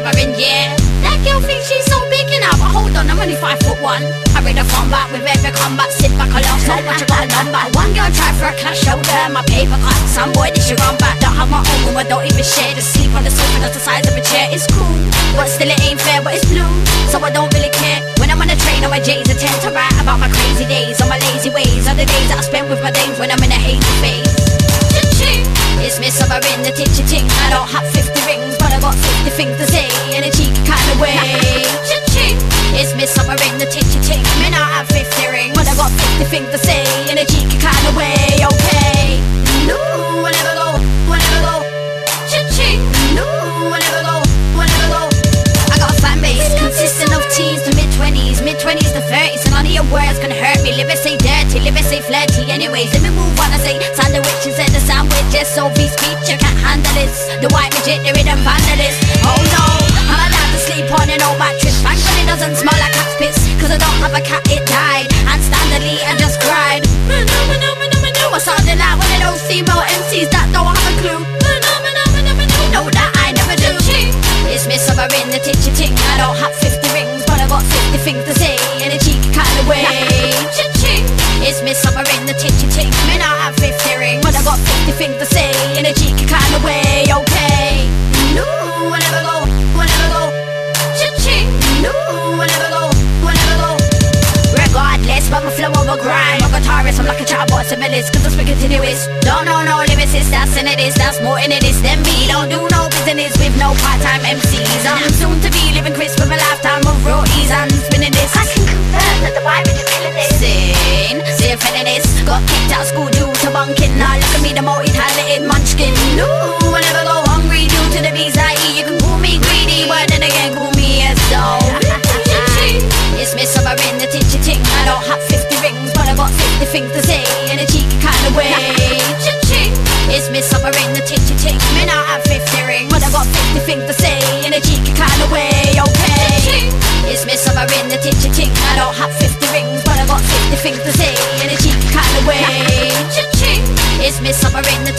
suffering, yeah. That girl thinks she's so big, you know, but hold on, I'm only 5'1". I read a combat with every combat, sit back, I laugh so much, I got a number. One girl tried for a clash, shoulder, my paper cut. Some boy, this you run back, don't have my own room, I don't even share. Just sleep on the sofa, that's the size of a chair. It's cool, but still it ain't fair, but it's blue, so I don't really care. When I'm on the train on my J's, I tend to write about my crazy days, on my lazy ways, on the days that I spend with my dames when I'm in a hazy phase. Cha-ching, it's me summer in the titchy-ting. I don't have 50 rings, but I got 50 things to say in a cheeky kind of way. Cha-ching, it's me summer in the titchy-ting. I may not have 50 rings, but I got 50 things to say in a cheeky kind of way. Okay, no, I never go, I never go. Cha-ching, no, I never go, I never go. I got a fan base consisting of teens to mid-20s, mid-20s to 30s, and none of your words can hurt me. Live it say dirty, live it say flirty. Anyways, let me move on. I say sandwich instead of sandwich. SOV speech, you can't handle this. The white midget, the rhythm vandalist. Oh no, I'm allowed to sleep on an old mattress. Thankfully it doesn't smell like cat's piss, cause I don't have a cat, it died. And standardly I just cried. I sounded like one of those female MCs that don't have a clue. No, that I never do. It's me summer in the titchy-ting. I don't have 50 rings, but I got 50 things to say in a cheeky kind of way. Cha-ching, it's me summer in the titchy-ting. May not have 50 rings, but I got 50 things to say in a cheeky kind of way. Okay, no, I never go, I never go. Cha-ching, no, I never go, I never go. Regardless, but my flow over grind. I'm a guitarist, I'm like a child boy, civilians, cause I'm speaking continuous. Don't know no lyricist, that's in it is, that's more in it is than me. Don't do no business with no part-time MCs. I'm soon to be living crisp with a lifetime of roadies. I'm spinning this, I can confirm that the vibe is feeling this. Say feeling this, got kicked out of school due to bunking. Now look at me, the multi-talented munchkin. No, I never go hungry due to the bees I eat. You can call me greedy, but then again call me a soul. It's me summer in the titchy-ting. I don't have 50 rings, but I got 50 things to say in a cheeky kind of way. Cha-ching, it's me summer in the titchy-ting. May not have 50 rings, but I got 50 things to say in a cheeky kind of way. Okay, it's me summer in the titchy-ting. I don't have 50 rings, but I got 50 things to say in a cheeky kind of way. Cha-ching, it's me summer in the